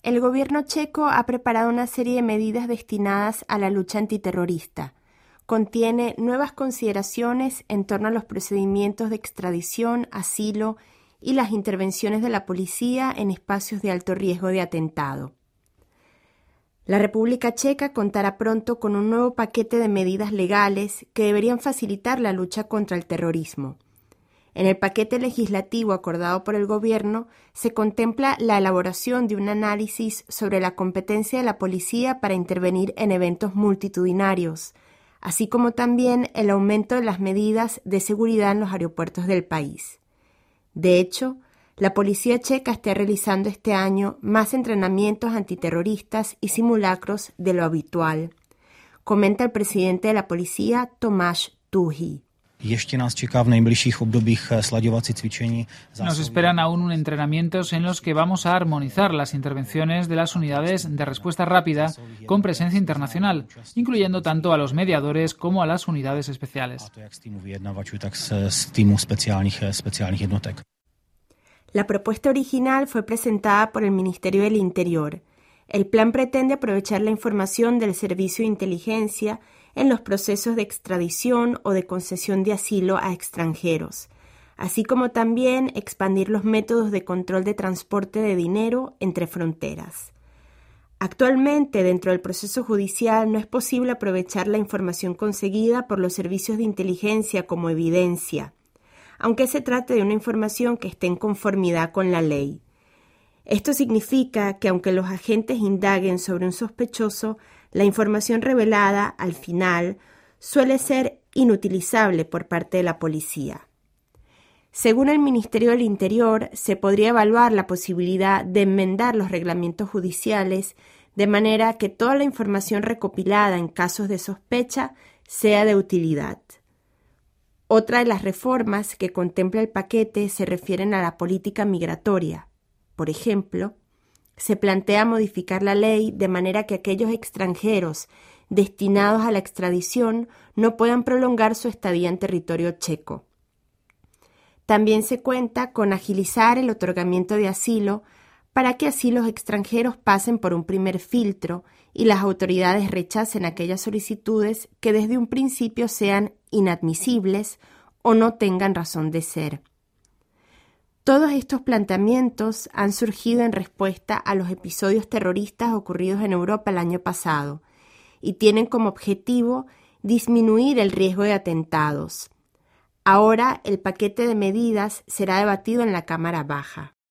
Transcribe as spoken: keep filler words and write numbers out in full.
El gobierno checo ha preparado una serie de medidas destinadas a la lucha antiterrorista. Contiene nuevas consideraciones en torno a los procedimientos de extradición, asilo y las intervenciones de la policía en espacios de alto riesgo de atentado. La República Checa contará pronto con un nuevo paquete de medidas legales que deberían facilitar la lucha contra el terrorismo. En el paquete legislativo acordado por el gobierno se contempla la elaboración de un análisis sobre la competencia de la policía para intervenir en eventos multitudinarios, así como también el aumento de las medidas de seguridad en los aeropuertos del país. De hecho, la policía checa está realizando este año más entrenamientos antiterroristas y simulacros de lo habitual, comenta el presidente de la policía, Tomáš Tuhý. Nos esperan aún entrenamientos en los que vamos a armonizar las intervenciones de las unidades de respuesta rápida con presencia internacional, incluyendo tanto a los mediadores como a las unidades especiales. La propuesta original fue presentada por el Ministerio del Interior. El plan pretende aprovechar la información del Servicio de Inteligencia en los procesos de extradición o de concesión de asilo a extranjeros, así como también expandir los métodos de control de transporte de dinero entre fronteras. Actualmente, dentro del proceso judicial, no es posible aprovechar la información conseguida por los servicios de inteligencia como evidencia, aunque se trate de una información que esté en conformidad con la ley. Esto significa que aunque los agentes indaguen sobre un sospechoso, la información revelada, al final, suele ser inutilizable por parte de la policía. Según el Ministerio del Interior, se podría evaluar la posibilidad de enmendar los reglamentos judiciales de manera que toda la información recopilada en casos de sospecha sea de utilidad. Otra de las reformas que contempla el paquete se refieren a la política migratoria. Por ejemplo, se plantea modificar la ley de manera que aquellos extranjeros destinados a la extradición no puedan prolongar su estadía en territorio checo. También se cuenta con agilizar el otorgamiento de asilo para que así los extranjeros pasen por un primer filtro y las autoridades rechacen aquellas solicitudes que desde un principio sean inadmisibles o no tengan razón de ser. Todos estos planteamientos han surgido en respuesta a los episodios terroristas ocurridos en Europa el año pasado y tienen como objetivo disminuir el riesgo de atentados. Ahora el paquete de medidas será debatido en la Cámara Baja.